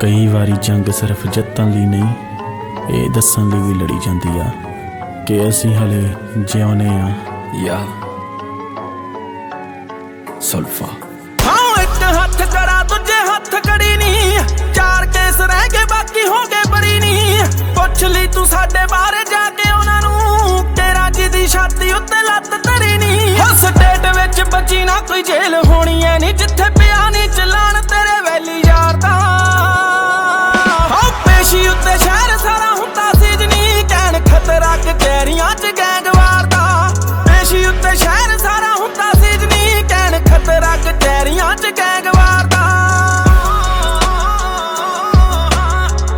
कई वारी जंग सिर्फ जितन लई नहीं, ये दसन लई भी लड़ी जाती आ कि असीं हले जिउंदे आ या सुल्फा। एक हथ करा दूजे हथ कड़ी नी, चार केस रह गए बाकी हो गए बरी नी। पुछ ली तू साडे बारे जाके उन्हां नूं, तेरा जी दी छाती उत्ते लत्त धरी नी। उस स्टेट विच बची ना कोई